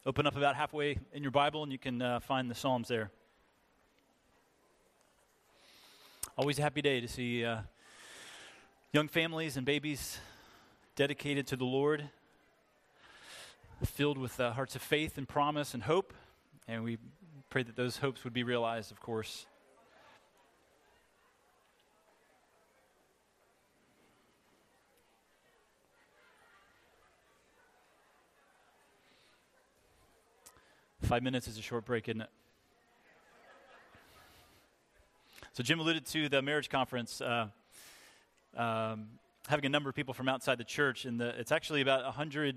Open up about halfway in your Bible and you can find the Psalms there. Always a happy day to see young families and babies dedicated to the Lord, filled with hearts of faith and promise and hope. And we pray that those hopes would be realized, of course. Five minutes is a short break, isn't it? So Jim alluded to the marriage conference, having a number of people from outside the church, and it's actually about 100,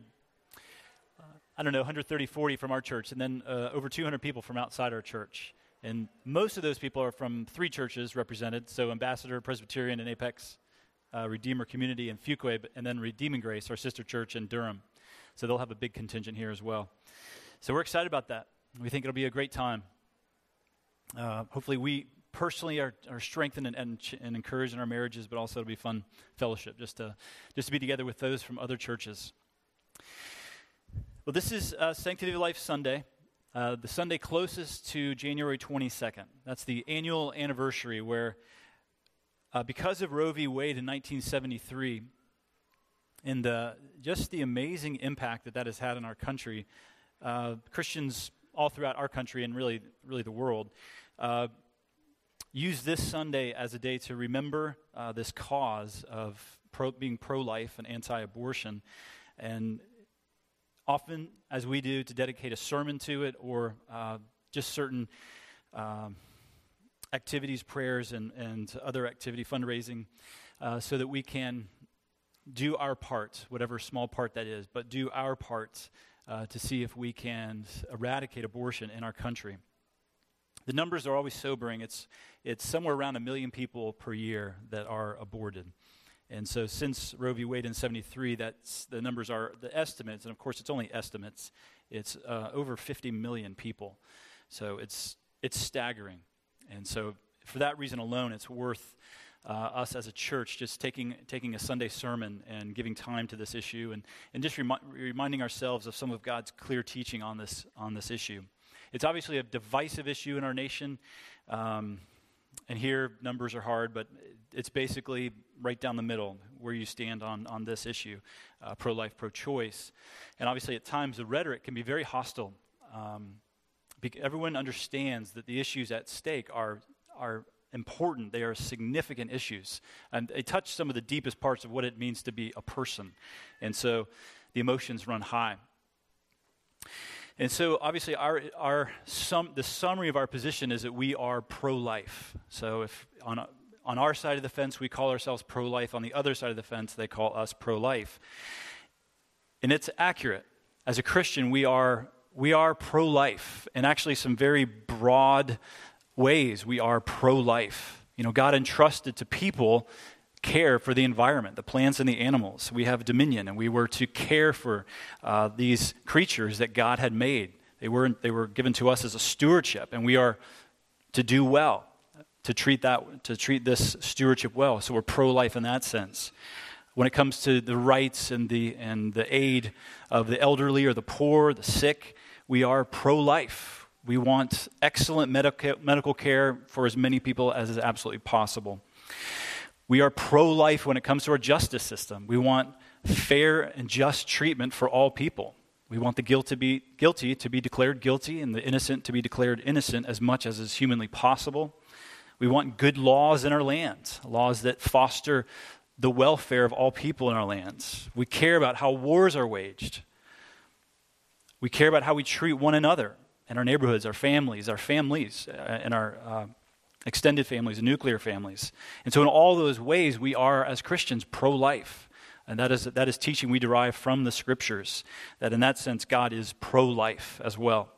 130, 40 from our church, and then over 200 people from outside our church. And most of those people are from three churches represented, so Ambassador, Presbyterian, and Apex, Redeemer Community, and Fuquay, and then Redeeming Grace, our sister church in Durham. So they'll have a big contingent here as well. So we're excited about that. We think it'll be a great time. Hopefully we personally are strengthened and encouraged in our marriages, but also it'll be fun fellowship just to be together with those from other churches. Well, this is Sanctity of Life Sunday, the Sunday closest to January 22nd. That's the annual anniversary where, because of Roe v. Wade in 1973, and just the amazing impact that has had on our country, Christians all throughout our country and really the world use this Sunday as a day to remember this cause of being pro-life and anti-abortion, and often, as we do, to dedicate a sermon to it or just certain activities, prayers, and other activity, fundraising, so that we can do our part, whatever small part that is, but do our part to see if we can eradicate abortion in our country. The numbers are always sobering. It's somewhere around 1 million people per year that are aborted. And so since Roe v. Wade in 73, the numbers are the estimates, and of course it's only estimates. It's over 50 million people. So it's staggering. And so for that reason alone, it's worth us as a church just taking a Sunday sermon and giving time to this issue and just reminding ourselves of some of God's clear teaching on this issue. It's obviously a divisive issue in our nation, and here numbers are hard, but it's basically right down the middle where you stand on this issue, pro-life, pro-choice. And obviously at times the rhetoric can be very hostile. Everyone understands that the issues at stake are important. They are significant issues, and they touch some of the deepest parts of what it means to be a person, and so the emotions run high. And so obviously the summary of our position is that we are pro-life. So if on our side of the fence we call ourselves pro-life, on the other side of the fence they call us pro-life, and it's accurate. As a Christian, we are pro-life in actually some very broad ways. We are pro-life. God entrusted to people care for the environment, the plants and the animals. We have dominion, and we were to care for these creatures that God had made. They were given to us as a stewardship, and we are to do well, to treat this stewardship well. So we're pro-life in that sense. When it comes to the rights and the aid of the elderly or the poor, the sick, we are pro-life. We want excellent medical care for as many people as is absolutely possible. We are pro-life when it comes to our justice system. We want fair and just treatment for all people. We want the guilty to be declared guilty and the innocent to be declared innocent as much as is humanly possible. We want good laws in our land, laws that foster the welfare of all people in our lands. We care about how wars are waged. We care about how we treat one another in our neighborhoods, our families, and our extended families and nuclear families. And so in all those ways, we are, as Christians, pro-life. And that is teaching we derive from the Scriptures, that in that sense, God is pro-life as well.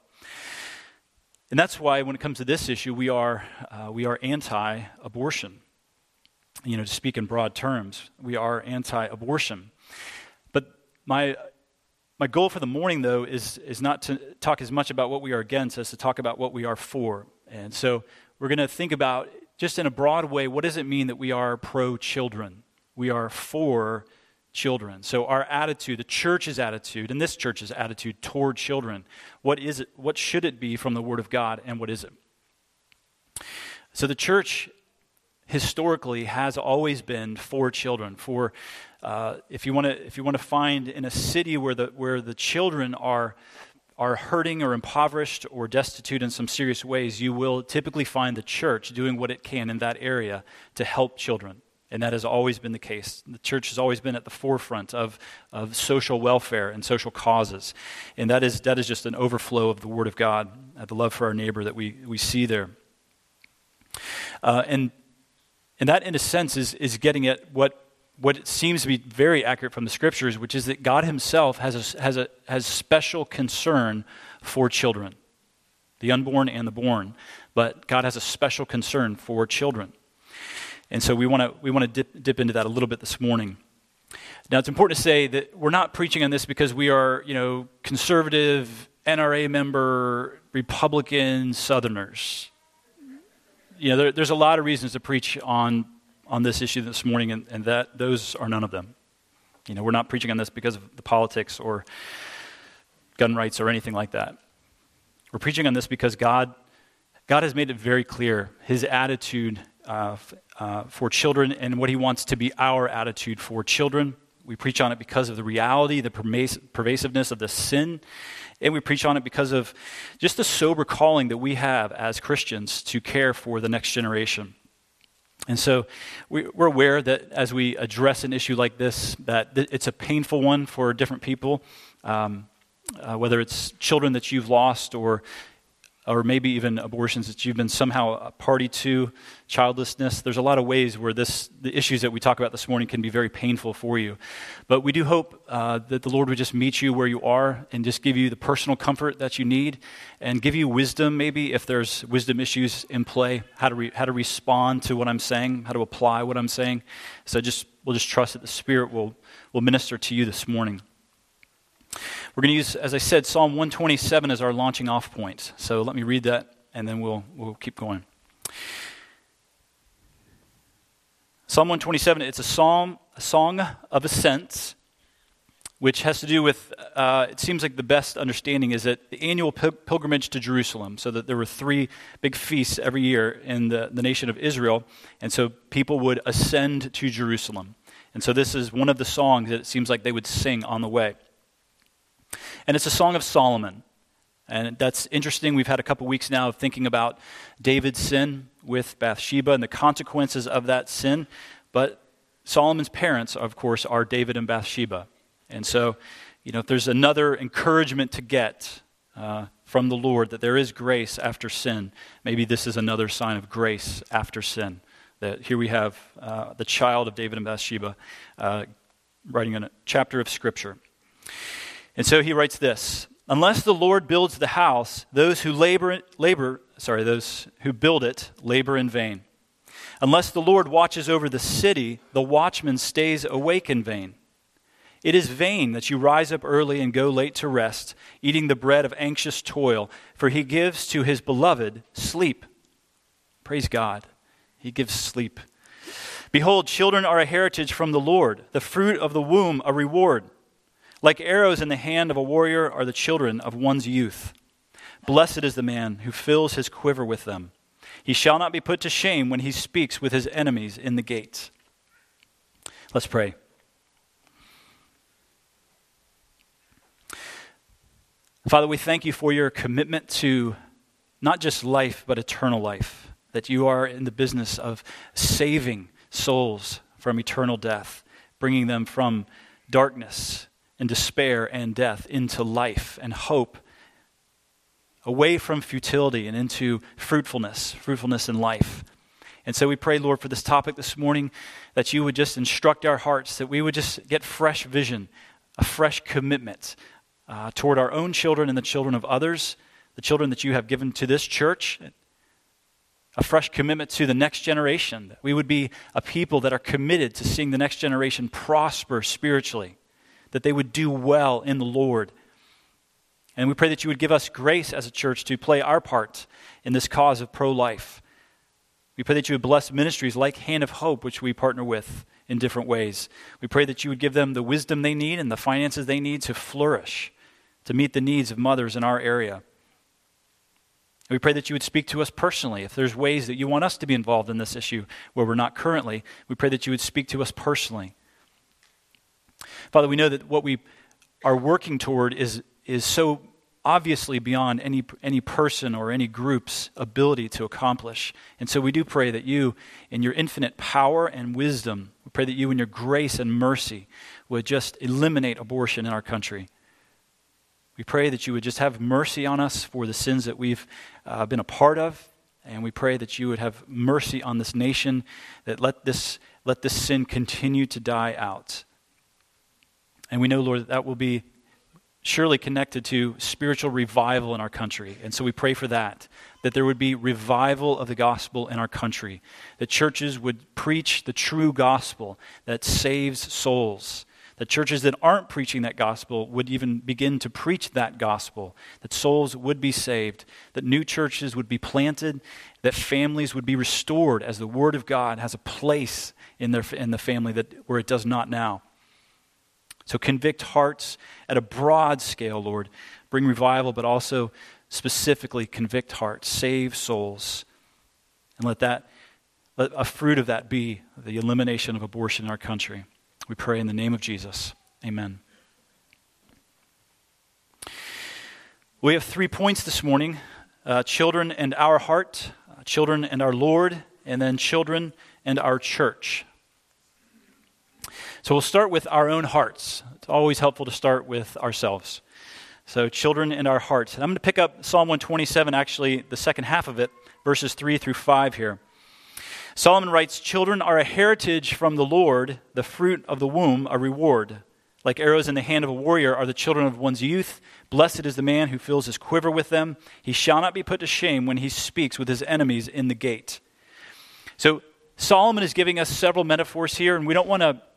And that's why when it comes to this issue, we are anti-abortion. To speak in broad terms, we are anti-abortion. But my goal for the morning, though, is not to talk as much about what we are against as to talk about what we are for. And so we're going to think about, just in a broad way, what does it mean that we are pro-children? We are for children. So our attitude, the church's attitude, and this church's attitude toward children, what is it? What should it be from the Word of God, and what is it? So the church historically has always been for children. For if you want to find in a city where the children are hurting or impoverished or destitute in some serious ways, you will typically find the church doing what it can in that area to help children. And that has always been the case. The church has always been at the forefront of social welfare and social causes. And that is just an overflow of the Word of God, the love for our neighbor that we see there. And that, in a sense, is getting at what it seems to be very accurate from the Scriptures, which is that God Himself has special concern for children, the unborn and the born. But God has a special concern for children. And so we want to dip into that a little bit this morning. Now, it's important to say that we're not preaching on this because we are, conservative, NRA member, Republican Southerners. There's a lot of reasons to preach on this issue this morning, and that those are none of them. We're not preaching on this because of the politics or gun rights or anything like that. We're preaching on this because God has made it very clear His attitude for children and what He wants to be our attitude for children. We preach on it because of the reality, the pervasiveness of the sin, and we preach on it because of just the sober calling that we have as Christians to care for the next generation. And so we're aware that as we address an issue like this, that it's a painful one for different people, whether it's children that you've lost or maybe even abortions that you've been somehow a party to, childlessness. There's a lot of ways where the issues that we talk about this morning can be very painful for you. But we do hope that the Lord would just meet you where you are and just give you the personal comfort that you need and give you wisdom, maybe if there's wisdom issues in play, how to respond to what I'm saying, how to apply what I'm saying. So we'll just trust that the Spirit will minister to you this morning. We're going to use, as I said, Psalm 127 as our launching off point. So let me read that, and then we'll keep going. Psalm 127, it's a song of ascents, which has to do with, it seems like the best understanding is that the annual pilgrimage to Jerusalem, so that there were 3 big feasts every year in the nation of Israel, and so people would ascend to Jerusalem. And so this is one of the songs that it seems like they would sing on the way. And it's a Song of Solomon. And that's interesting. We've had a couple weeks now of thinking about David's sin with Bathsheba and the consequences of that sin. But Solomon's parents, of course, are David and Bathsheba. And so, if there's another encouragement to get from the Lord that there is grace after sin, maybe this is another sign of grace after sin. That here we have the child of David and Bathsheba writing a chapter of Scripture. And so he writes this: unless the Lord builds the house, those who those who build it labor in vain. Unless the Lord watches over the city, the watchman stays awake in vain. It is vain that you rise up early and go late to rest, eating the bread of anxious toil, for He gives to His beloved sleep. Praise God. He gives sleep. Behold, children are a heritage from the Lord, the fruit of the womb a reward. Like arrows in the hand of a warrior are the children of one's youth. Blessed is the man who fills his quiver with them. He shall not be put to shame when he speaks with his enemies in the gates. Let's pray. Father, we thank you for your commitment to not just life, but eternal life, that you are in the business of saving souls from eternal death, bringing them from darkness and despair and death into life and hope, away from futility and into fruitfulness in life. And so we pray, Lord, for this topic this morning, that you would just instruct our hearts, that we would just get fresh vision, a fresh commitment toward our own children and the children of others, the children that you have given to this church, a fresh commitment to the next generation, that we would be a people that are committed to seeing the next generation prosper spiritually, that they would do well in the Lord. And we pray that you would give us grace as a church to play our part in this cause of pro-life. We pray that you would bless ministries like Hand of Hope, which we partner with in different ways. We pray that you would give them the wisdom they need and the finances they need to flourish, to meet the needs of mothers in our area. We pray that you would speak to us personally. If there's ways that you want us to be involved in this issue where we're not currently, we pray that you would speak to us personally. Father, we know that what we are working toward is so obviously beyond any person or any group's ability to accomplish. And so we do pray that you, in your infinite power and wisdom, we pray that you in your grace and mercy would just eliminate abortion in our country. We pray that you would just have mercy on us for the sins that we've been a part of, and we pray that you would have mercy on this nation, that let this sin continue to die out. And we know, Lord, that will be surely connected to spiritual revival in our country. And so we pray for that there would be revival of the gospel in our country, that churches would preach the true gospel that saves souls, that churches that aren't preaching that gospel would even begin to preach that gospel, that souls would be saved, that new churches would be planted, that families would be restored as the Word of God has a place in the family where it does not now. So convict hearts at a broad scale, Lord. Bring revival, but also specifically convict hearts, save souls. And let a fruit of that be the elimination of abortion in our country. We pray in the name of Jesus. Amen. We have 3 points this morning. Children and our heart, children and our Lord, and then children and our church. So we'll start with our own hearts. It's always helpful to start with ourselves. So children and our hearts. And I'm going to pick up Psalm 127, actually the second half of it, verses 3 through 5 here. Solomon writes, "Children are a heritage from the Lord, the fruit of the womb a reward. Like arrows in the hand of a warrior are the children of one's youth. Blessed is the man who fills his quiver with them. He shall not be put to shame when he speaks with his enemies in the gate." So Solomon is giving us several metaphors here, and we don't want to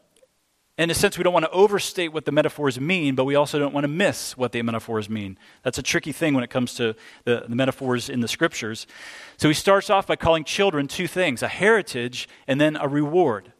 overstate what the metaphors mean, but we also don't want to miss what the metaphors mean. That's a tricky thing when it comes to the metaphors in the scriptures. So he starts off by calling children 2 things, a heritage and then a reward.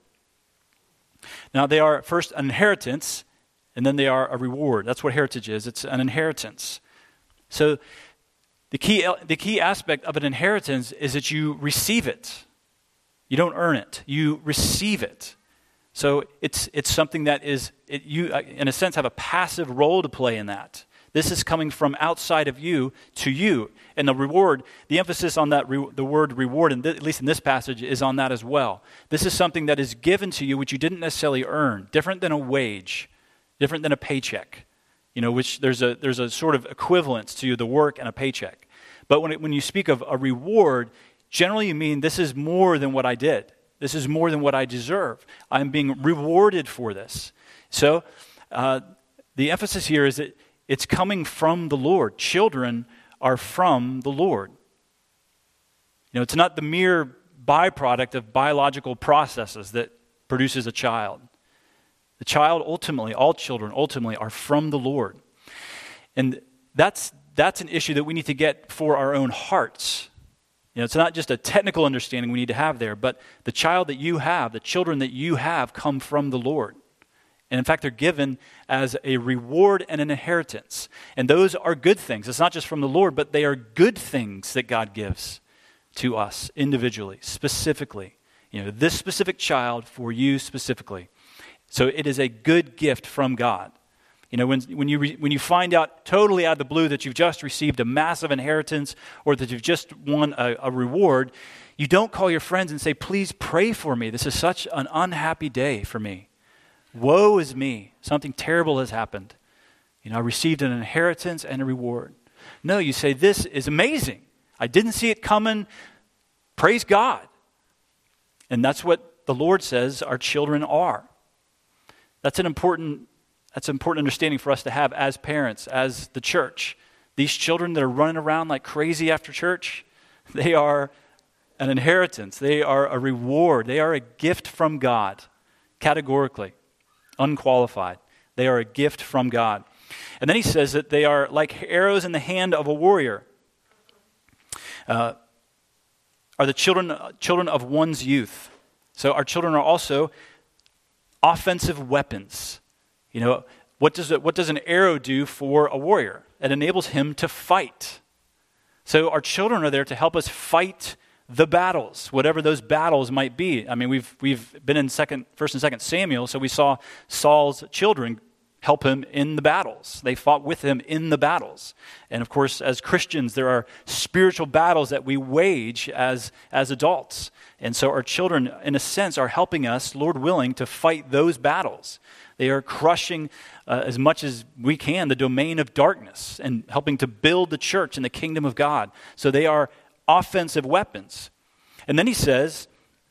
Now they are first an inheritance, and then they are a reward. That's what heritage is. It's an inheritance. So the key aspect of an inheritance is that you receive it. You don't earn it. You receive it. So it's something that you, in a sense, have a passive role to play in that. This is coming from outside of you to you. And the reward, the emphasis on that, the word reward, and at least in this passage, is on that as well. This is something that is given to you which you didn't necessarily earn, different than a wage, different than a paycheck, which there's a sort of equivalence to the work and a paycheck. But when you speak of a reward, generally you mean this is more than what I did. This is more than what I deserve. I'm being rewarded for this. So the emphasis here is that it's coming from the Lord. Children are from the Lord. It's not the mere byproduct of biological processes that produces a child. The child ultimately, all children ultimately are from the Lord. And that's an issue that we need to get for our own hearts. It's not just a technical understanding we need to have there, but the child that you have, the children that you have come from the Lord. And in fact, they're given as a reward and an inheritance. And those are good things. It's not just from the Lord, but they are good things that God gives to us individually, specifically. This specific child for you specifically. So it is a good gift from God. When you find out totally out of the blue that you've just received a massive inheritance or that you've just won a reward, you don't call your friends and say, "Please pray for me. This is such an unhappy day for me. Woe is me. Something terrible has happened. I received an inheritance and a reward." No, you say, "This is amazing. I didn't see it coming. Praise God." And that's what the Lord says our children are. That's an important understanding for us to have as parents, as the church. These children that are running around like crazy after church, they are an inheritance. They are a reward. They are a gift from God, categorically, unqualified. They are a gift from God. And then he says that they are like arrows in the hand of a warrior. Are the children of one's youth. So our children are also offensive weapons. What does an arrow do for a warrior? It enables him to fight. So our children are there to help us fight the battles, whatever those battles might be. I mean, we've been in 1st and 2nd Samuel, so we saw Saul's children help him in the battles. They fought with him in the battles. And of course, as Christians, there are spiritual battles that we wage as adults. And so our children, in a sense, are helping us, Lord willing, to fight those battles. They are crushing as much as we can the domain of darkness and helping to build the church and the kingdom of God. So they are offensive weapons. And then he says,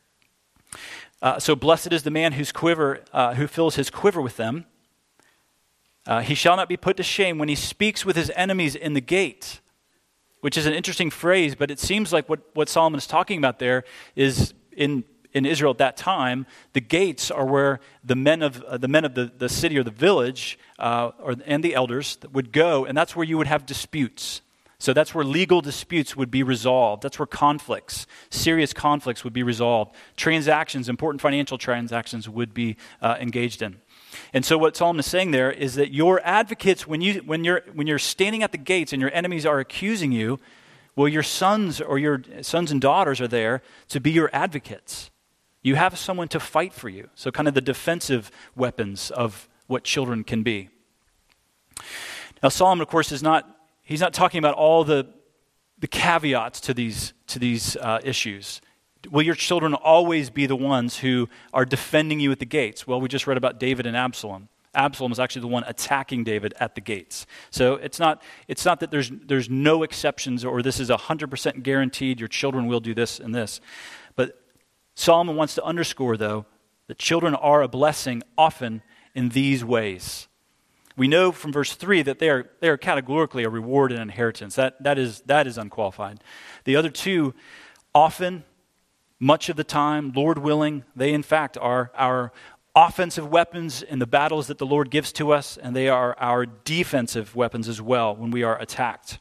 so blessed is the man who fills his quiver with them. He shall not be put to shame when he speaks with his enemies in the gate, which is an interesting phrase, but it seems like what Solomon is talking about there is in Israel at that time, the gates are where the men of the city or the village and the elders would go, and that's where you would have disputes. So that's where legal disputes would be resolved. That's where serious conflicts would be resolved. Transactions, important financial transactions would be engaged in. And so what Solomon is saying there is that your advocates, when you're standing at the gates and your enemies are accusing you, well, your sons and daughters are there to be your advocates. You have someone to fight for you. So kind of the defensive weapons of what children can be. Now Solomon, of course, he's not talking about all the caveats to these issues. Will your children always be the ones who are defending you at the gates? Well, we just read about David and Absalom. Absalom is actually the one attacking David at the gates. So it's not that there's no exceptions or this is 100% guaranteed your children will do this and this. But Solomon wants to underscore, though, that children are a blessing often in these ways. We know from verse 3 that they are categorically a reward and inheritance. That is unqualified. The other two, often, much of the time, Lord willing, they in fact are our offensive weapons in the battles that the Lord gives to us, and they are our defensive weapons as well when we are attacked.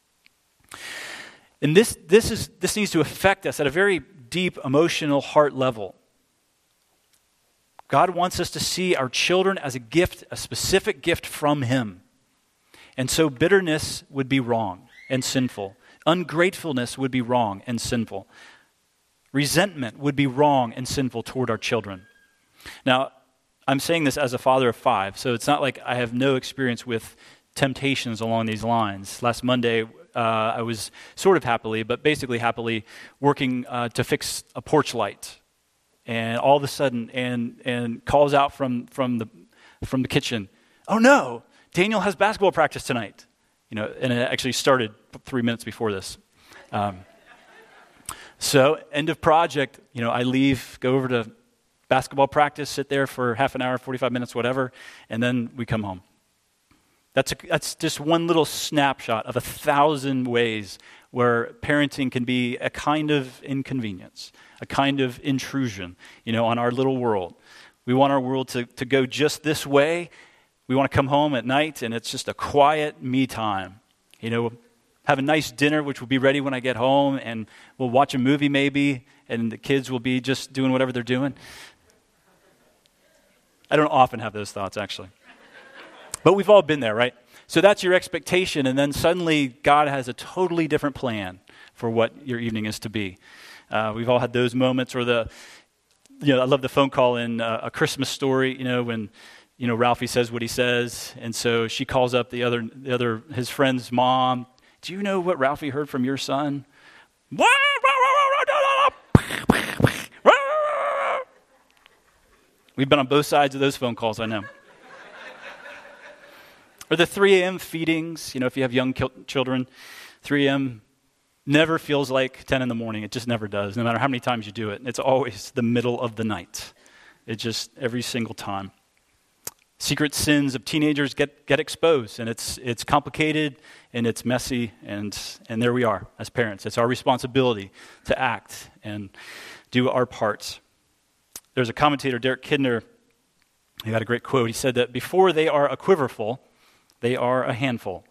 And this needs to affect us at a very deep emotional heart level. God wants us to see our children as a gift, a specific gift from Him. And so bitterness would be wrong and sinful. Ungratefulness would be wrong and sinful. Resentment would be wrong and sinful toward our children. Now, I'm saying this as a father of 5, so it's not like I have no experience with temptations along these lines. Last Monday, I was sort of happily, but basically happily, working to fix a porch light. And all of a sudden, and calls out from the kitchen, "Oh no, Daniel has basketball practice tonight." And it actually started 3 minutes before this. So, end of project, I leave, go over to basketball practice, sit there for half an hour, 45 minutes, whatever, and then we come home. That's just one little snapshot of 1,000 ways where parenting can be a kind of inconvenience, a kind of intrusion, on our little world. We want our world to go just this way. We want to come home at night, and it's just a quiet me time. Have a nice dinner, which will be ready when I get home, and we'll watch a movie maybe, and the kids will be just doing whatever they're doing. I don't often have those thoughts, actually. But we've all been there, right? So that's your expectation, and then suddenly God has a totally different plan for what your evening is to be. We've all had those moments, or I love the phone call in A Christmas Story, when Ralphie says what he says, and so she calls up his friend's mom. "Do you know what Ralphie heard from your son?" We've been on both sides of those phone calls, I know. Or the 3 a.m. feedings, if you have young children, 3 a.m. never feels like 10 in the morning. It just never does, no matter how many times you do it. It's always the middle of the night. It just, every single time. Secret sins of teenagers get exposed, and it's complicated, and it's messy, and there we are as parents. It's our responsibility to act and do our parts. There's a commentator, Derek Kidner, he had a great quote. He said that before they are a quiverful, they are a handful.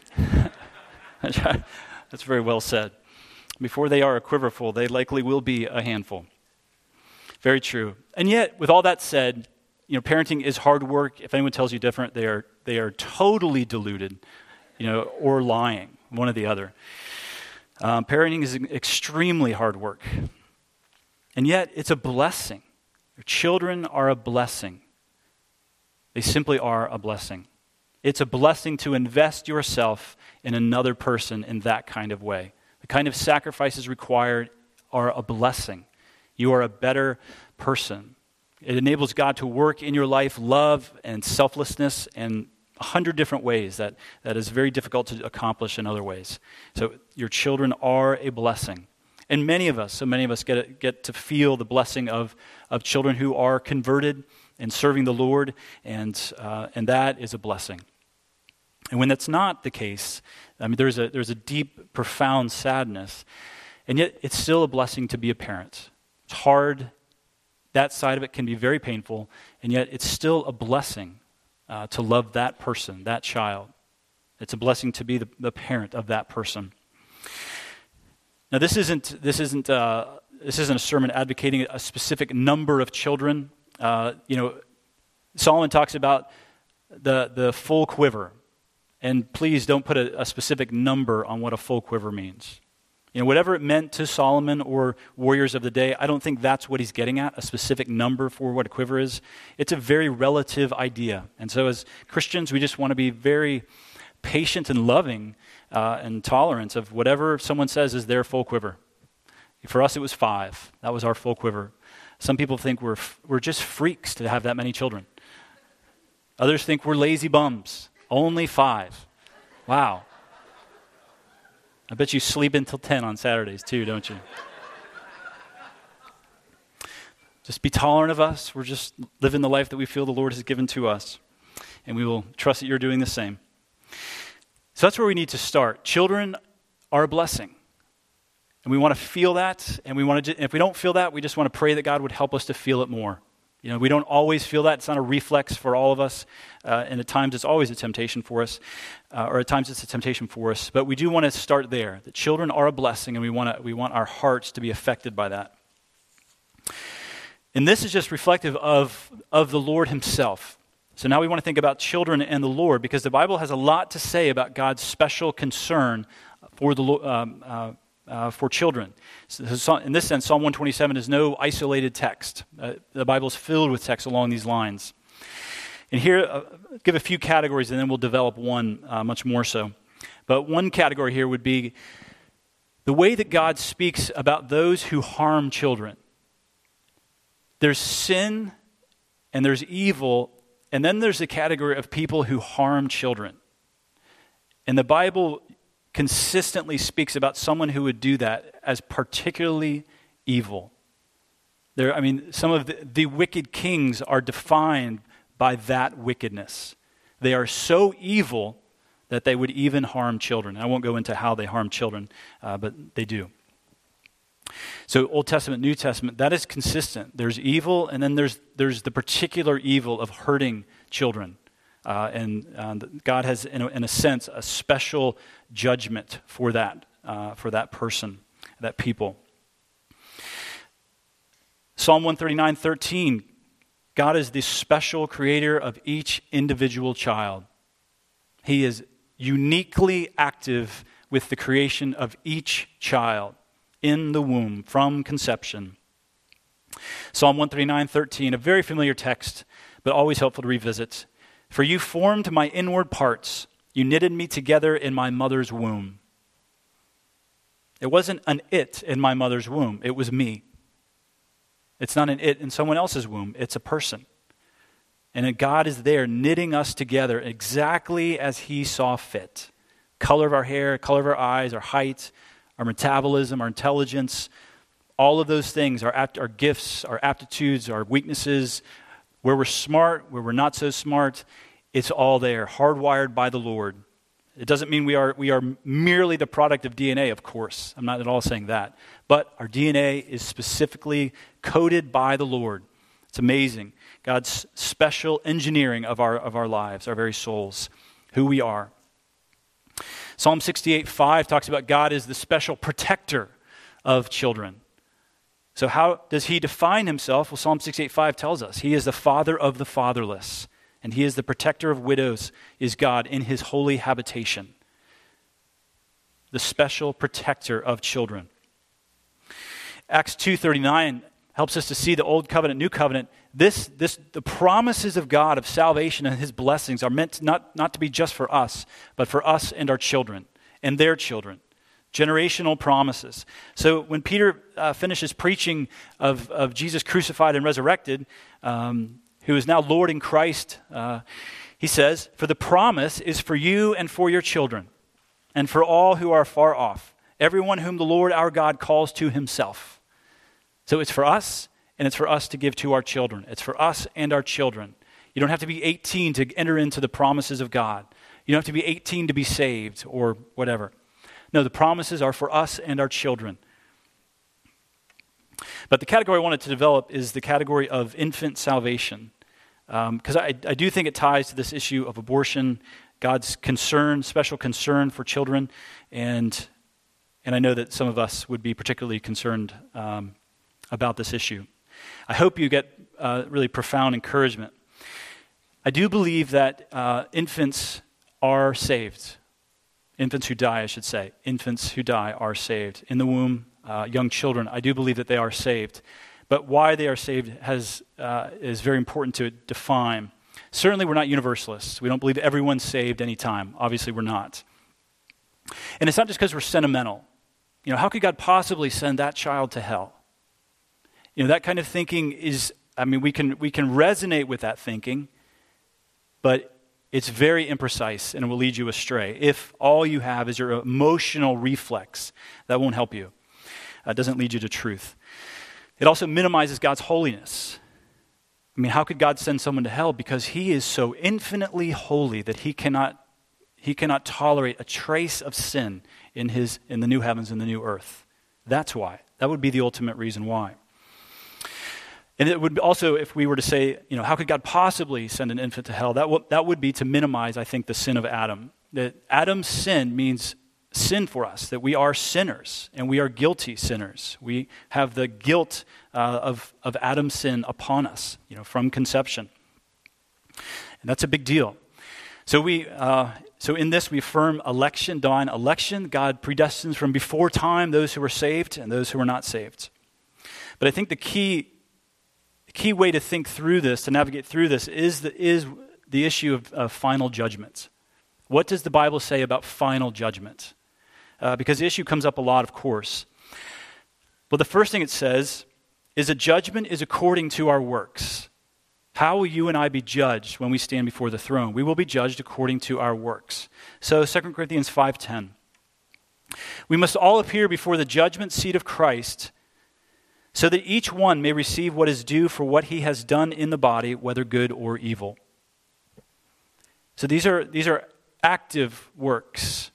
That's very well said. Before they are a quiverful, they likely will be a handful. Very true. And yet, with all that said, parenting is hard work. If anyone tells you different, they are totally deluded, or lying, one or the other. Parenting is extremely hard work. And yet, it's a blessing. Your children are a blessing. They simply are a blessing. It's a blessing to invest yourself in another person in that kind of way. The kind of sacrifices required are a blessing. You are a better person. It enables God to work in your life love and selflessness in 100 different ways that is very difficult to accomplish in other ways. So your children are a blessing. And many of us get to feel the blessing of children who are converted and serving the Lord, and that is a blessing. And when that's not the case, there's a deep, profound sadness, and yet it's still a blessing to be a parent. It's hard. That side of it can be very painful, and yet it's still a blessing to love that person, that child. It's a blessing to be the parent of that person. Now, this isn't a sermon advocating a specific number of children. Solomon talks about the full quiver, and please don't put a specific number on what a full quiver means. Whatever it meant to Solomon or warriors of the day, I don't think that's what he's getting at, a specific number for what a quiver is. It's a very relative idea. And so as Christians, we just want to be very patient and loving and tolerant of whatever someone says is their full quiver. For us, it was 5. That was our full quiver. Some people think we're just freaks to have that many children. Others think we're lazy bums. Only 5. Wow. I bet you sleep until 10 on Saturdays too, don't you? Just be tolerant of us. We're just living the life that we feel the Lord has given to us. And we will trust that you're doing the same. So that's where we need to start. Children are a blessing. And we want to feel that. And if we don't feel that, we just want to pray that God would help us to feel it more. We don't always feel that. It's not a reflex for all of us. And at times it's always a temptation for us. Or at times it's a temptation for us. But we do want to start there. That children are a blessing, and we want our hearts to be affected by that. And this is just reflective of the Lord himself. So now we want to think about children and the Lord, because the Bible has a lot to say about God's special concern for children. So in this sense, Psalm 127 is no isolated text. The Bible is filled with texts along these lines. And here, give a few categories, and then we'll develop one much more so. But one category here would be the way that God speaks about those who harm children. There's sin, and there's evil, and then there's a category of people who harm children. And the Bible consistently speaks about someone who would do that as particularly evil. Some of the wicked kings are defined by that wickedness. They are so evil that they would even harm children. I won't go into how they harm children, but they do. So Old Testament, New Testament, that is consistent. There's evil, and then there's the particular evil of hurting children. And God has, in a sense, a special judgment for that person, that people. Psalm 139:13, God is the special creator of each individual child. He is uniquely active with the creation of each child in the womb from conception. Psalm 139:13, a very familiar text, but always helpful to revisit. For you formed my inward parts. You knitted me together in my mother's womb. It wasn't an it in my mother's womb. It was me. It's not an it in someone else's womb. It's a person. And God is there knitting us together exactly as he saw fit. Color of our hair, color of our eyes, our height, our metabolism, our intelligence, all of those things, our gifts, our aptitudes, our weaknesses, where we're smart, where we're not so smart, it's all there, hardwired by the Lord. It doesn't mean we are merely the product of DNA, of course. I'm not at all saying that. But our DNA is specifically coded by the Lord. It's amazing. God's special engineering of our lives, our very souls, who we are. Psalm 68:5 talks about God as the special protector of children. So how does he define himself? Well, Psalm 68:5 tells us he is the father of the fatherless, and he is the protector of widows, is God in his holy habitation. The special protector of children. Acts 2:39 helps us to see the old covenant, new covenant. The promises of God of salvation and his blessings are meant not to be just for us, but for us and our children and their children. Generational promises. So when Peter finishes preaching of Jesus crucified and resurrected, who is now Lord in Christ, he says, "For the promise is for you and for your children, and for all who are far off, everyone whom the Lord our God calls to himself." So it's for us, and it's for us to give to our children. It's for us and our children. You don't have to be 18 to enter into the promises of God. You don't have to be 18 to be saved or whatever. No, the promises are for us and our children. But the category I wanted to develop is the category of infant salvation. Because I do think it ties to this issue of abortion, God's concern, special concern for children, and I know that some of us would be particularly concerned about this issue. I hope you get really profound encouragement. I do believe that infants are saved. Infants who die, I should say. Infants who die are saved. In the womb, young children, I do believe that they are saved. But why they are saved is very important to define. Certainly, we're not universalists. We don't believe everyone's saved anytime. Obviously, we're not. And it's not just because we're sentimental. How could God possibly send that child to hell? That kind of thinking is, we can resonate with that thinking, but it's very imprecise and it will lead you astray. If all you have is your emotional reflex, that won't help you. It doesn't lead you to truth. It also minimizes God's holiness. How could God send someone to hell? Because he is so infinitely holy that he cannot tolerate a trace of sin in the new heavens and the new earth. That's why. That would be the ultimate reason why. And it would also, if we were to say, how could God possibly send an infant to hell? That would be to minimize, I think, the sin of Adam. That Adam's sin means sin for us, that we are sinners, and we are guilty sinners. We have the guilt of Adam's sin upon us, from conception. And that's a big deal. So in this we affirm election, divine election. God predestines from before time those who were saved and those who were not saved. But I think the key way to think through this, to navigate through this, is the issue of final judgment. What does the Bible say about final judgment? Because the issue comes up a lot, of course. Well, the first thing it says is that judgment is according to our works. How will you and I be judged when we stand before the throne? We will be judged according to our works. So 2 Corinthians 5:10. We must all appear before the judgment seat of Christ, so that each one may receive what is due for what he has done in the body, whether good or evil. So these are active works.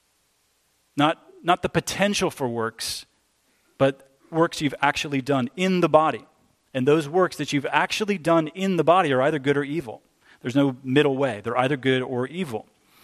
Not the potential for works, but works you've actually done in the body. And those works that you've actually done in the body are either good or evil. There's no middle way. They're either good or evil.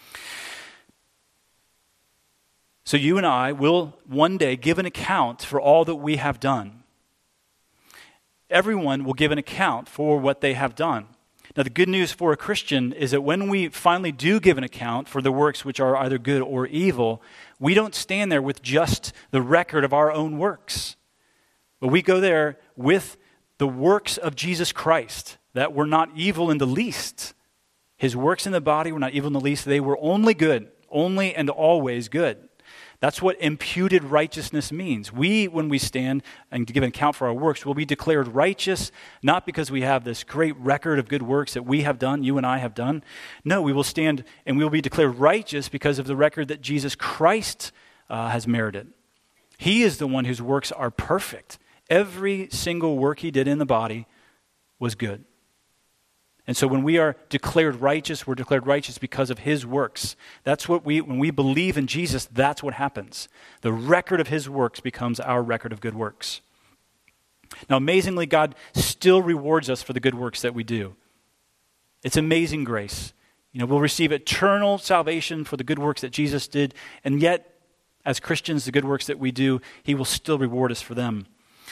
So you and I will one day give an account for all that we have done. Everyone will give an account for what they have done. Now, the good news for a Christian is that when we finally do give an account for the works which are either good or evil, we don't stand there with just the record of our own works. But we go there with the works of Jesus Christ, that were not evil in the least. His works in the body were not evil in the least. They were only good, only and always good. That's what imputed righteousness means. When we stand and give an account for our works, will be declared righteous, not because we have this great record of good works that we have done, you and I have done. No, we will stand and we will be declared righteous because of the record that Jesus Christ has merited. He is the one whose works are perfect. Every single work he did in the body was good. And so when we are declared righteous, we're declared righteous because of his works. That's what when we believe in Jesus, that's what happens. The record of his works becomes our record of good works. Now, amazingly, God still rewards us for the good works that we do. It's amazing grace. We'll receive eternal salvation for the good works that Jesus did, and yet, as Christians, the good works that we do, he will still reward us for them.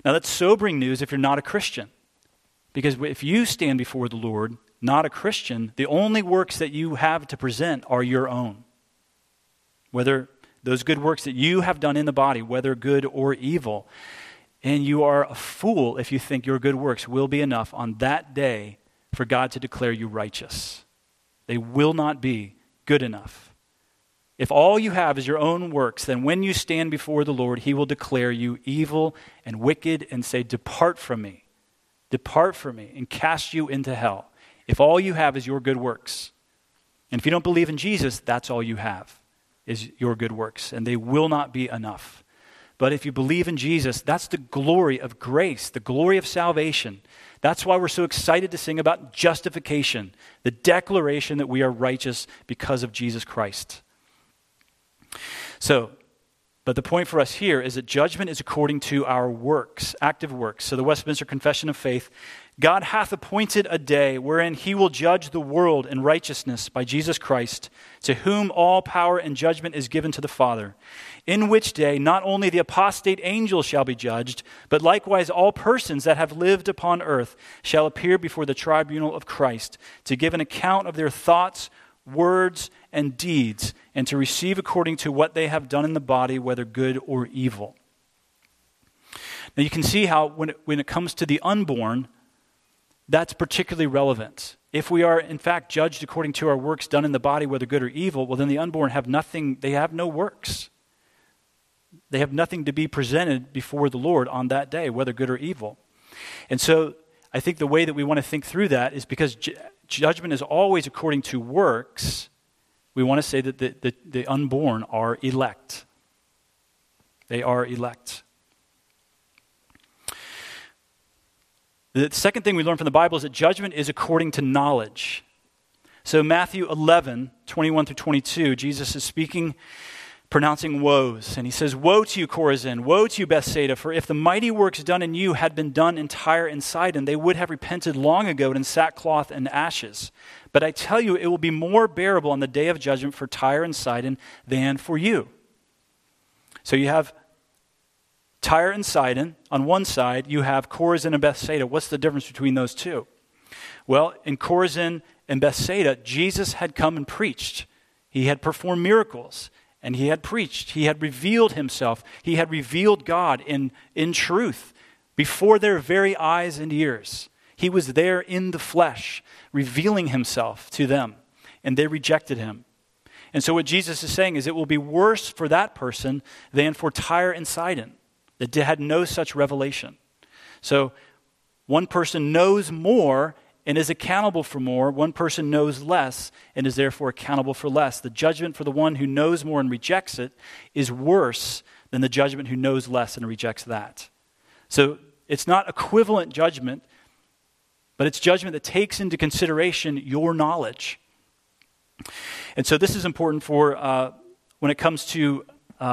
Now, that's sobering news if you're not a Christian. Because if you stand before the Lord, not a Christian, the only works that you have to present are your own. Whether those good works that you have done in the body, whether good or evil. And you are a fool if you think your good works will be enough on that day for God to declare you righteous. They will not be good enough. If all you have is your own works, then when you stand before the Lord, he will declare you evil and wicked and say, depart from me, and cast you into hell. If all you have is your good works. And if you don't believe in Jesus, that's all you have is your good works, and they will not be enough. But if you believe in Jesus, that's the glory of grace, the glory of salvation. That's why we're so excited to sing about justification, the declaration that we are righteous because of Jesus Christ. But the point for us here is that judgment is according to our works, active works. So the Westminster Confession of Faith, God hath appointed a day wherein he will judge the world in righteousness by Jesus Christ, to whom all power and judgment is given to the Father, in which day not only the apostate angels shall be judged, but likewise all persons that have lived upon earth shall appear before the tribunal of Christ, to give an account of their thoughts, words, and deeds, and to receive according to what they have done in the body, whether good or evil. Now you can see how when it comes to the unborn, that's particularly relevant. If we are in fact judged according to our works done in the body, whether good or evil, well then the unborn have nothing, they have no works. They have nothing to be presented before the Lord on that day, whether good or evil. And so I think the way that we want to think through that is because judgment is always according to works. We want to say that the unborn are elect. They are elect. The second thing we learn from the Bible is that judgment is according to knowledge. So Matthew 11, 21 through 22, Jesus is speaking, pronouncing woes. And he says, woe to you, Chorazin, woe to you, Bethsaida, for if the mighty works done in you had been done in Tyre and Sidon, they would have repented long ago in sackcloth and ashes. But I tell you, it will be more bearable on the day of judgment for Tyre and Sidon than for you. So you have Tyre and Sidon on one side, you have Chorazin and Bethsaida. What's the difference between those two? Well, in Chorazin and Bethsaida, Jesus had come and preached. He had performed miracles, and he had preached. He had revealed himself. He had revealed God in truth before their very eyes and ears. He was there in the flesh, revealing himself to them, and they rejected him. And so what Jesus is saying is it will be worse for that person than for Tyre and Sidon, that had no such revelation. So one person knows more and is accountable for more. One person knows less and is therefore accountable for less. The judgment for the one who knows more and rejects it is worse than the judgment who knows less and rejects that. So it's not equivalent judgment, but it's judgment that takes into consideration your knowledge. And so this is important for when it comes to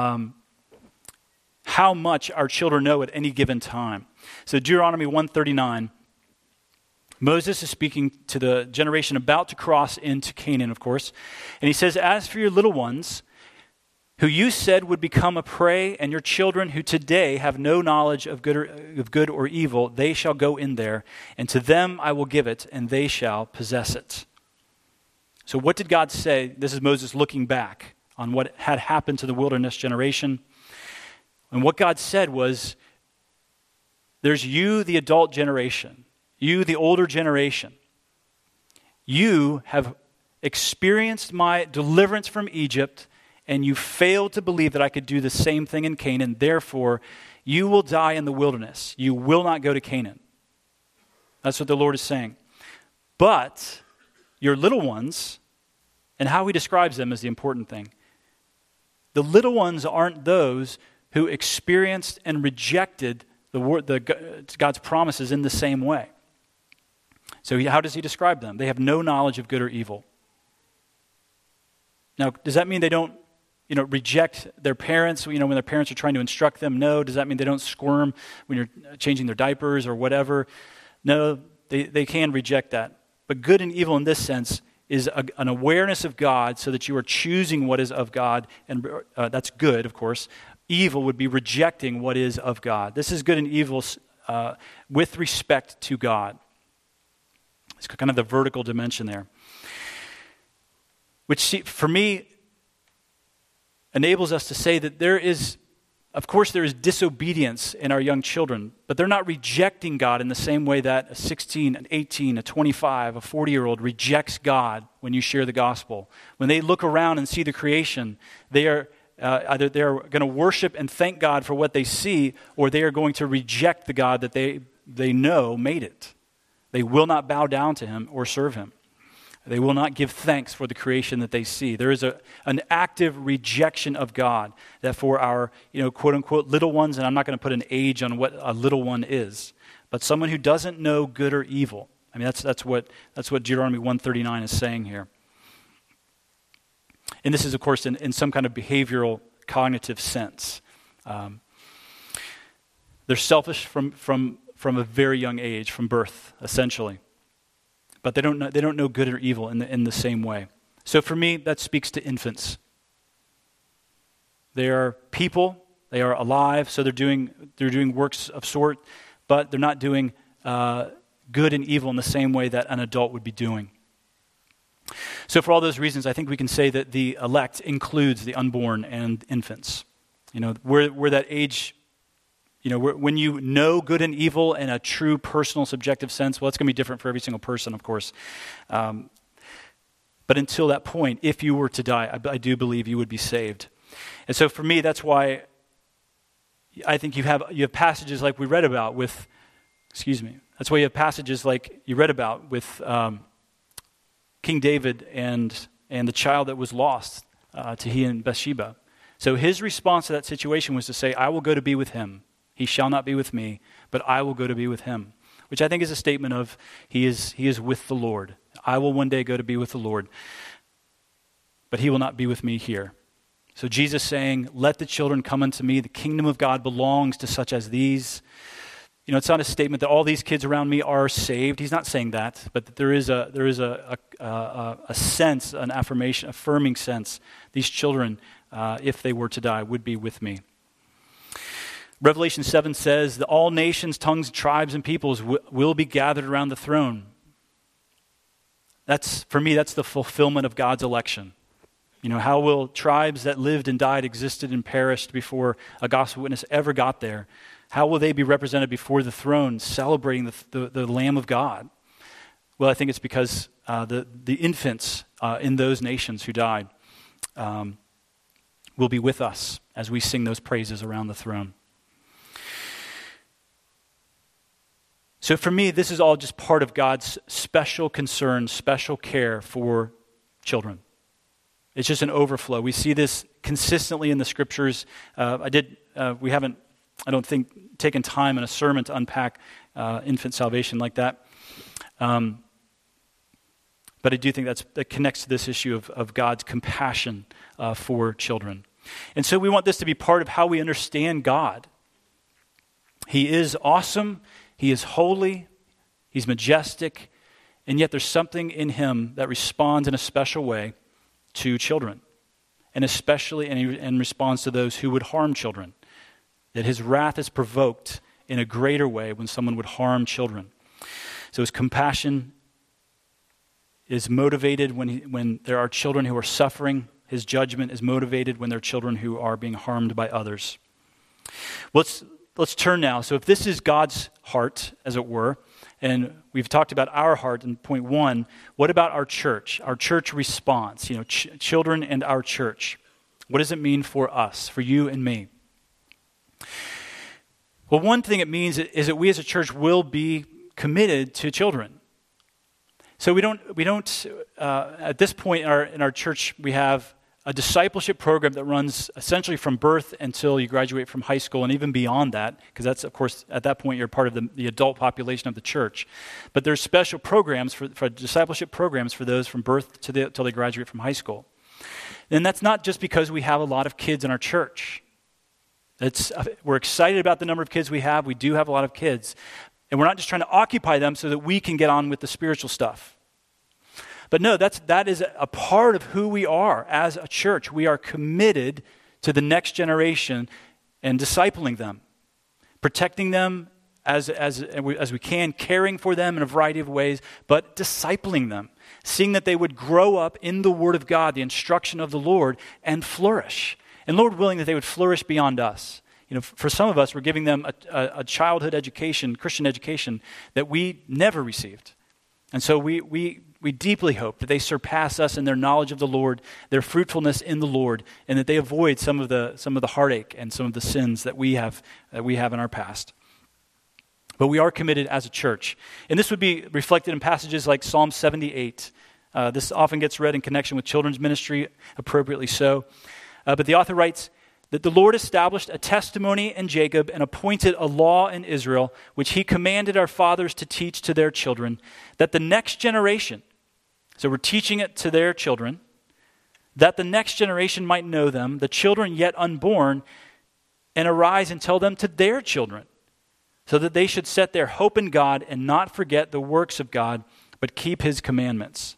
how much our children know at any given time. So Deuteronomy 139, Moses is speaking to the generation about to cross into Canaan, of course. And he says, as for your little ones, who you said would become a prey, and your children who today have no knowledge of good or evil, they shall go in there, and to them I will give it, and they shall possess it. So what did God say? This is Moses looking back on what had happened to the wilderness generation. And what God said was, there's you, the adult generation, you, the older generation. You have experienced my deliverance from Egypt, and you failed to believe that I could do the same thing in Canaan. Therefore, you will die in the wilderness. You will not go to Canaan. That's what the Lord is saying. But your little ones, and how he describes them is the important thing. The little ones aren't those who experienced and rejected God's promises in the same way. So how does he describe them? They have no knowledge of good or evil. Now, does that mean they don't, reject their parents, when their parents are trying to instruct them? No. Does that mean they don't squirm when you're changing their diapers or whatever? No, they can reject that. But good and evil in this sense is an awareness of God so that you are choosing what is of God, and that's good, of course. Evil would be rejecting what is of God. This is good and evil with respect to God. It's kind of the vertical dimension there. Which, for me, enables us to say that there is disobedience in our young children, but they're not rejecting God in the same way that a 16, an 18, a 25, a 40-year-old rejects God when you share the gospel. When they look around and see the creation, they are either they're going to worship and thank God for what they see, or they are going to reject the God that they know made it. They will not bow down to him or serve him. They will not give thanks for the creation that they see. There is an active rejection of God that for our, quote unquote, little ones, and I'm not going to put an age on what a little one is, but someone who doesn't know good or evil. I mean, that's what Deuteronomy 139 is saying here. And this is, of course, in some kind of behavioral, cognitive sense. They're selfish from a very young age, from birth, essentially. But they don't know good or evil in the same way. So for me, that speaks to infants. They are people, they are alive, so they're doing works of sort, but they're not doing good and evil in the same way that an adult would be doing. So for all those reasons, I think we can say that the elect includes the unborn and infants. Where that age, when you know good and evil in a true personal subjective sense, well, it's going to be different for every single person, of course. But until that point, if you were to die, I do believe you would be saved. And so for me, that's why I think you have passages like we read about with, that's why you have passages like you read about with King David and the child that was lost to he and Bathsheba. So his response to that situation was to say, I will go to be with him. He shall not be with me, but I will go to be with him. Which I think is a statement of he is with the Lord. I will one day go to be with the Lord, but he will not be with me here. So Jesus saying, let the children come unto me. The kingdom of God belongs to such as these. It's not a statement that all these kids around me are saved. He's not saying that, but that there is a sense, an affirmation, affirming sense. These children, if they were to die, would be with me. Revelation 7 says that all nations, tongues, tribes, and peoples will be gathered around the throne. For me, that's the fulfillment of God's election. How will tribes that lived and died, existed and perished before a gospel witness ever got there? How will they be represented before the throne, celebrating the Lamb of God? Well, I think it's because the infants in those nations who died will be with us as we sing those praises around the throne. So for me, this is all just part of God's special concern, special care for children. It's just an overflow. We see this consistently in the scriptures. We haven't, I don't think, taken time in a sermon to unpack infant salvation like that. But I do think that connects to this issue of God's compassion for children. And so we want this to be part of how we understand God. He is awesome. He is holy. He's majestic. And yet there's something in him that responds in a special way to children. And especially in response to those who would harm children. That his wrath is provoked in a greater way when someone would harm children. So his compassion is motivated when there are children who are suffering. His judgment is motivated when there are children who are being harmed by others. Let's turn now. So if this is God's heart, as it were, and we've talked about our heart in point 1, what about our church response? Children and our church. What does it mean for us, for you and me? Well, one thing it means is that we as a church will be committed to children. So we don't at this point in our church, we have a discipleship program that runs essentially from birth until you graduate from high school and even beyond that, because that's, of course, at that point you're part of the adult population of the church. But there's special programs for discipleship programs for those from birth till they graduate from high school. And that's not just because we have a lot of kids in our church. We're excited about the number of kids we have. We do have a lot of kids. And we're not just trying to occupy them so that we can get on with the spiritual stuff. But no, that is a part of who we are as a church. We are committed to the next generation and discipling them, protecting them as we can, caring for them in a variety of ways, but discipling them, seeing that they would grow up in the Word of God, the instruction of the Lord, and flourish. And Lord willing, that they would flourish beyond us. For some of us, we're giving them a childhood education, Christian education, that we never received. And so we deeply hope that they surpass us in their knowledge of the Lord, their fruitfulness in the Lord, and that they avoid some of the heartache and some of the sins that we have in our past. But we are committed as a church. And this would be reflected in passages like Psalm 78. This often gets read in connection with children's ministry, appropriately so. But the author writes that the Lord established a testimony in Jacob and appointed a law in Israel, which he commanded our fathers to teach to their children, that the next generation, so we're teaching it to their children, that the next generation might know them, the children yet unborn, and arise and tell them to their children, so that they should set their hope in God and not forget the works of God, but keep his commandments.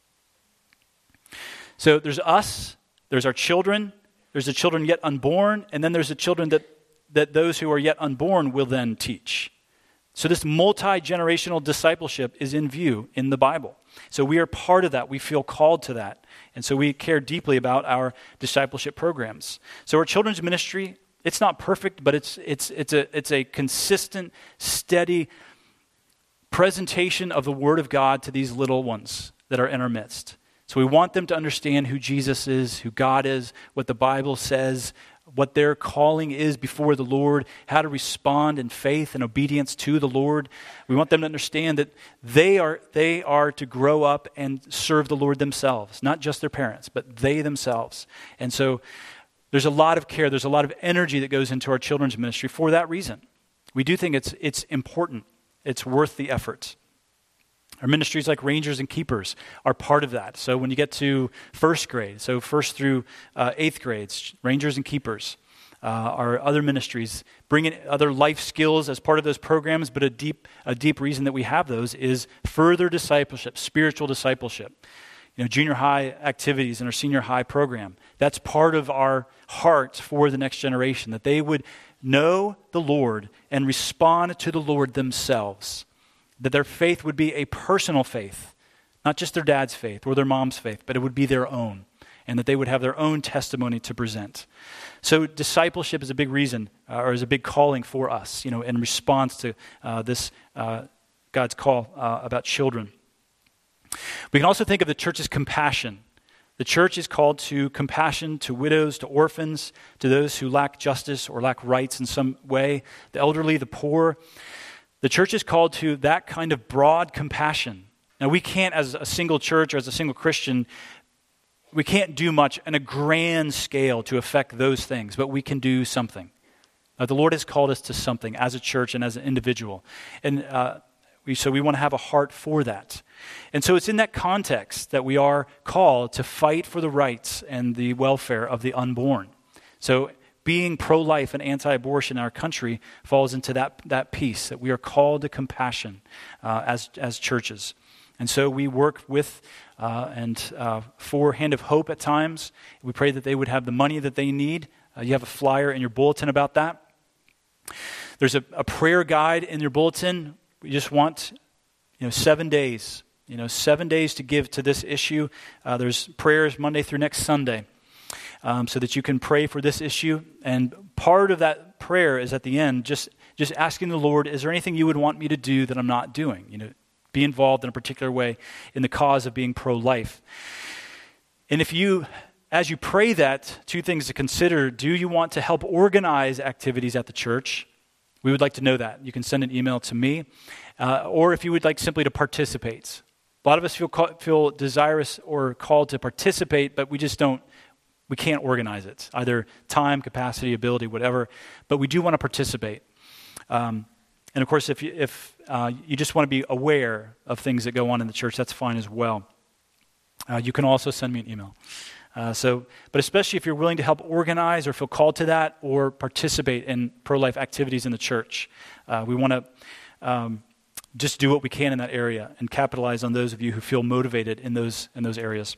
So there's us, there's our children, there's the children yet unborn, and then there's the children that those who are yet unborn will then teach. So this multi-generational discipleship is in view in the Bible. So we are part of that. We feel called to that. And so we care deeply about our discipleship programs. So our children's ministry, it's not perfect, but it's a consistent, steady presentation of the Word of God to these little ones that are in our midst. So we want them to understand who Jesus is, who God is, what the Bible says, what their calling is before the Lord, how to respond in faith and obedience to the Lord. We want them to understand that they are to grow up and serve the Lord themselves, not just their parents, but they themselves. And so there's a lot of care, there's a lot of energy that goes into our children's ministry for that reason. We do think it's important. It's worth the effort. Our ministries like Rangers and Keepers are part of that. So when you get to first grade, so first through eighth grades, Rangers and Keepers, our other ministries, bring in other life skills as part of those programs, but a deep reason that we have those is further discipleship, spiritual discipleship. Junior high activities in our senior high program. That's part of our heart for the next generation, that they would know the Lord and respond to the Lord themselves. That their faith would be a personal faith, not just their dad's faith or their mom's faith, but it would be their own, and that they would have their own testimony to present. So discipleship is a big reason, or is a big calling for us, in response to this God's call about children. We can also think of the church's compassion. The church is called to compassion to widows, to orphans, to those who lack justice or lack rights in some way, the elderly, the poor. The church is called to that kind of broad compassion. Now, we can't, as a single church or as a single Christian, we can't do much on a grand scale to affect those things, but we can do something. The Lord has called us to something as a church and as an individual. And so we want to have a heart for that. And so it's in that context that we are called to fight for the rights and the welfare of the unborn. So being pro-life and anti-abortion in our country falls into that piece, that we are called to compassion as churches. And so we work with and for Hand of Hope at times. We pray that they would have the money that they need. You have a flyer in your bulletin about that. There's a prayer guide in your bulletin. We just want 7 days. 7 days to give to this issue. There's prayers Monday through next Sunday. So that you can pray for this issue. And part of that prayer is at the end, just asking the Lord, is there anything you would want me to do that I'm not doing? Be involved in a particular way in the cause of being pro-life. And as you pray that, two things to consider. Do you want to help organize activities at the church? We would like to know that. You can send an email to me. Or if you would like simply to participate. A lot of us feel desirous or called to participate, but we can't organize it, either time, capacity, ability, whatever. But we do want to participate. And of course, if you just want to be aware of things that go on in the church, that's fine as well. You can also send me an email. But especially if you're willing to help organize or feel called to that or participate in pro-life activities in the church, we want to just do what we can in that area and capitalize on those of you who feel motivated in those areas.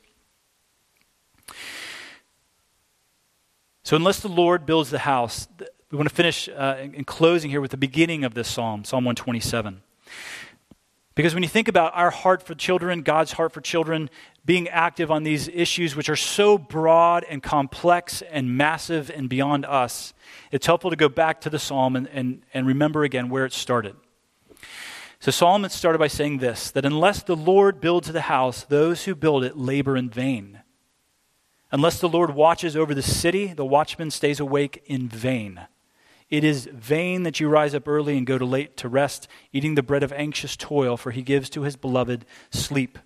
So unless the Lord builds the house, we want to finish in closing here with the beginning of this psalm, Psalm 127. Because when you think about our heart for children, God's heart for children, being active on these issues which are so broad and complex and massive and beyond us, it's helpful to go back to the psalm and remember again where it started. So Solomon started by saying this, that unless the Lord builds the house, those who build it labor in vain. Unless the Lord watches over the city, the watchman stays awake in vain. It is vain that you rise up early and go to late to rest, eating the bread of anxious toil, for he gives to his beloved sleep.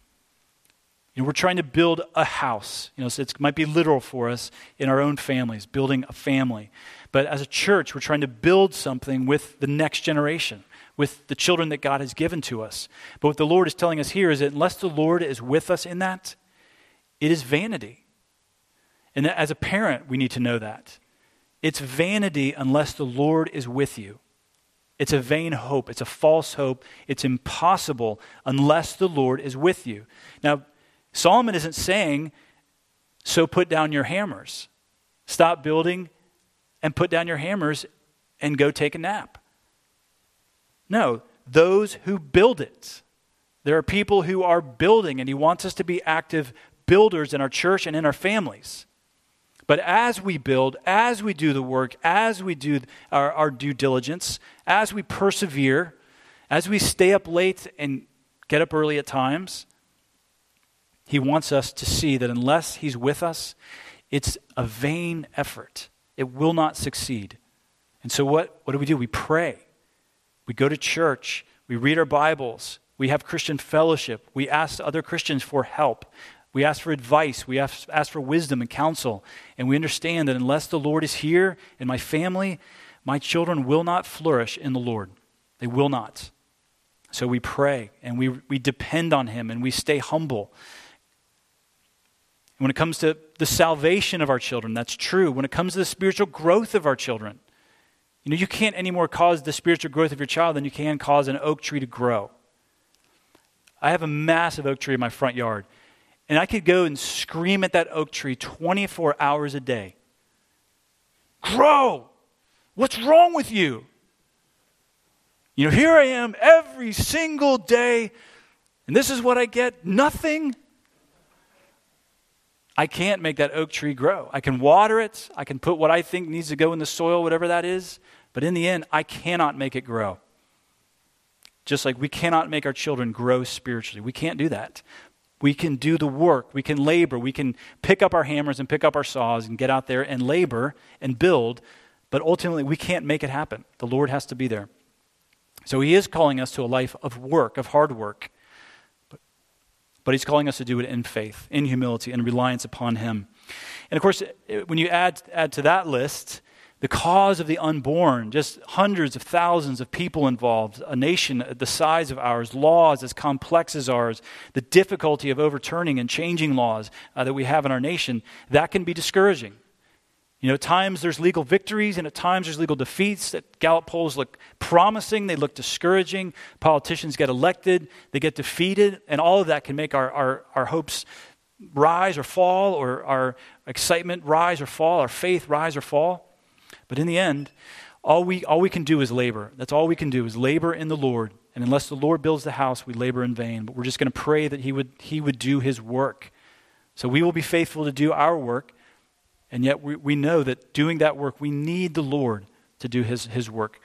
We're trying to build a house. So it might be literal for us in our own families, building a family. But as a church, we're trying to build something with the next generation, with the children that God has given to us. But what the Lord is telling us here is that unless the Lord is with us in that, it is vanity. And as a parent, we need to know that. It's vanity unless the Lord is with you. It's a vain hope. It's a false hope. It's impossible unless the Lord is with you. Now, Solomon isn't saying, so put down your hammers. Stop building and put down your hammers and go take a nap. No, those who build it. There are people who are building, and he wants us to be active builders in our church and in our families. But as we build, as we do the work, as we do our due diligence, as we persevere, as we stay up late and get up early at times, he wants us to see that unless he's with us, it's a vain effort. It will not succeed. And so what do? We pray. We go to church. We read our Bibles. We have Christian fellowship. We ask other Christians for help. We ask for advice. We ask for wisdom and counsel. And we understand that unless the Lord is here in my family, my children will not flourish in the Lord. They will not. So we pray and we depend on him and we stay humble. When it comes to the salvation of our children, that's true. When it comes to the spiritual growth of our children, you can't anymore cause the spiritual growth of your child than you can cause an oak tree to grow. I have a massive oak tree in my front yard. And I could go and scream at that oak tree 24 hours a day. Grow! What's wrong with you? Here I am every single day, and this is what I get, nothing. I can't make that oak tree grow. I can water it. I can put what I think needs to go in the soil, whatever that is. But in the end, I cannot make it grow. Just like we cannot make our children grow spiritually. We can't do that. We can do the work. We can labor. We can pick up our hammers and pick up our saws and get out there and labor and build. But ultimately, we can't make it happen. The Lord has to be there. So he is calling us to a life of work, of hard work. But he's calling us to do it in faith, in humility, and reliance upon him. And of course, when you add to that list, the cause of the unborn, just hundreds of thousands of people involved, a nation the size of ours, laws as complex as ours, the difficulty of overturning and changing laws that we have in our nation, that can be discouraging. At times there's legal victories and at times there's legal defeats. That Gallup polls look promising, they look discouraging. Politicians get elected, they get defeated, and all of that can make our hopes rise or fall, or our excitement rise or fall, our faith rise or fall. But in the end, all we can do is labor. That's all we can do is labor in the Lord. And unless the Lord builds the house, we labor in vain. But we're just going to pray that he would do his work. So we will be faithful to do our work. And yet we know that doing that work, we need the Lord to do his work.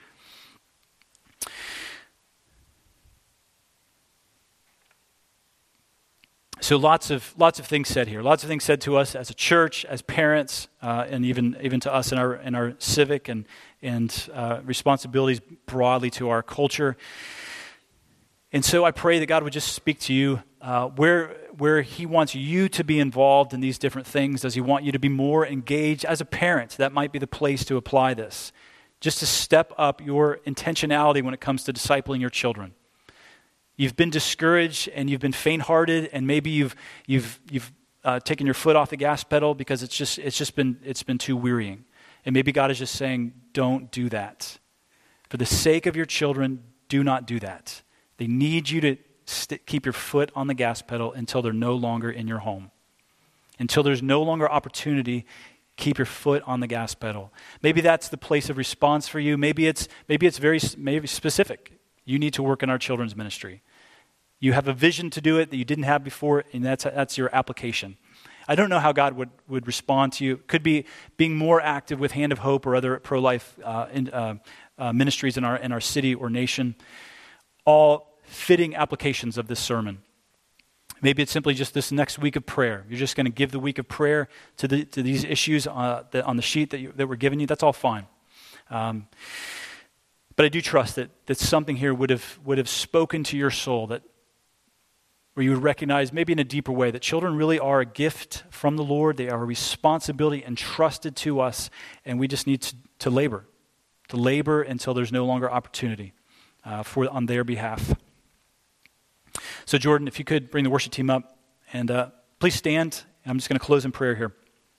So lots of things said here. Lots of things said to us as a church, as parents, and even to us in our civic and responsibilities broadly to our culture. And so I pray that God would just speak to you where he wants you to be involved in these different things. Does he want you to be more engaged as a parent? That might be the place to apply this. Just to step up your intentionality when it comes to discipling your children. You've been discouraged and you've been faint-hearted, and maybe you've taken your foot off the gas pedal because it's been too wearying. And maybe God is just saying, don't do that. For the sake of your children, do not do that. They need you to keep your foot on the gas pedal until they're no longer in your home. Until there's no longer opportunity, keep your foot on the gas pedal. Maybe that's the place of response for you. Maybe it's very specific. You need to work in our children's ministry. You have a vision to do it that you didn't have before, and that's your application. I don't know how God would respond to you. It could be being more active with Hand of Hope or other pro-life ministries in our city or nation. All fitting applications of this sermon. Maybe it's simply just this next week of prayer. You're just going to give the week of prayer to these issues on the sheet that we're giving you. That's all fine. But I do trust that something here would have spoken to your soul, that where you would recognize maybe in a deeper way that children really are a gift from the Lord. They are a responsibility entrusted to us, and we just need to labor until there's no longer opportunity on their behalf. So Jordan, if you could bring the worship team up, and please stand. I'm just going to close in prayer here.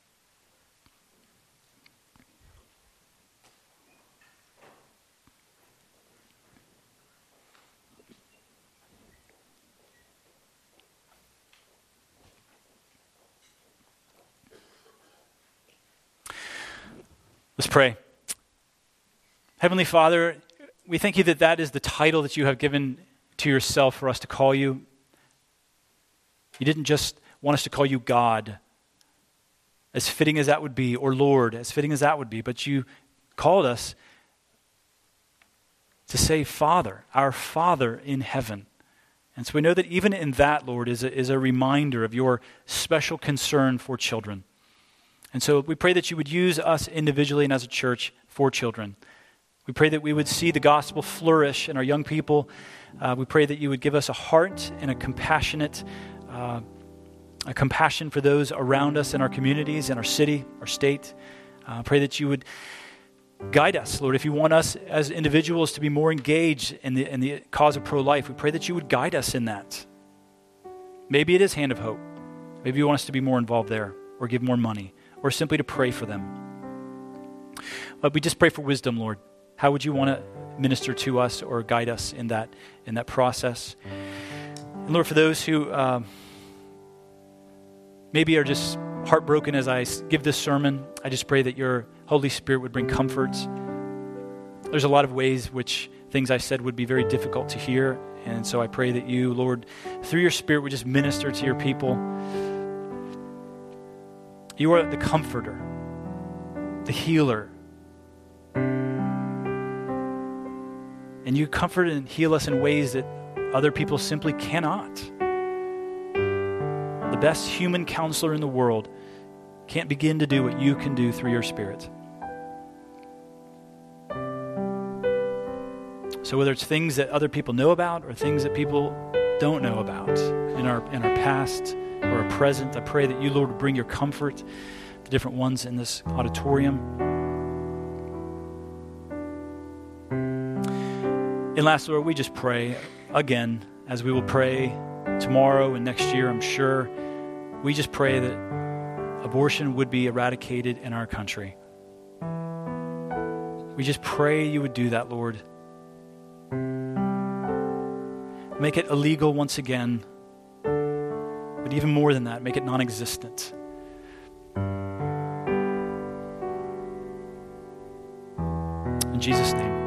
Let's pray. Heavenly Father, we thank you that is the title that you have given to yourself for us to call you. You didn't just want us to call you God, as fitting as that would be, or Lord, as fitting as that would be, but you called us to say Father, our Father in heaven. And so we know that even in that, Lord, is a reminder of your special concern for children. And so we pray that you would use us individually and as a church for children. We pray that we would see the gospel flourish in our young people. We pray that you would give us a heart and a compassion for those around us in our communities, in our city, our state. Pray that you would guide us, Lord. If you want us as individuals to be more engaged in the cause of pro-life, we pray that you would guide us in that. Maybe it is Hand of Hope. Maybe you want us to be more involved there, or give more money, or simply to pray for them. But we just pray for wisdom, Lord. How would you want to minister to us or guide us in that process? And Lord, for those who maybe are just heartbroken as I give this sermon, I just pray that your Holy Spirit would bring comfort. There's a lot of ways which things I said would be very difficult to hear, and so I pray that you, Lord, through your Spirit would just minister to your people. You are the comforter, the healer. And you comfort and heal us in ways that other people simply cannot. The best human counselor in the world can't begin to do what you can do through your Spirit. So whether it's things that other people know about or things that people don't know about in our past or our present, I pray that you, Lord, would bring your comfort to the different ones in this auditorium. And last, Lord, we just pray again, as we will pray tomorrow and next year, I'm sure, we just pray that abortion would be eradicated in our country. We just pray you would do that, Lord. Make it illegal once again, but even more than that, make it non-existent. In Jesus' name.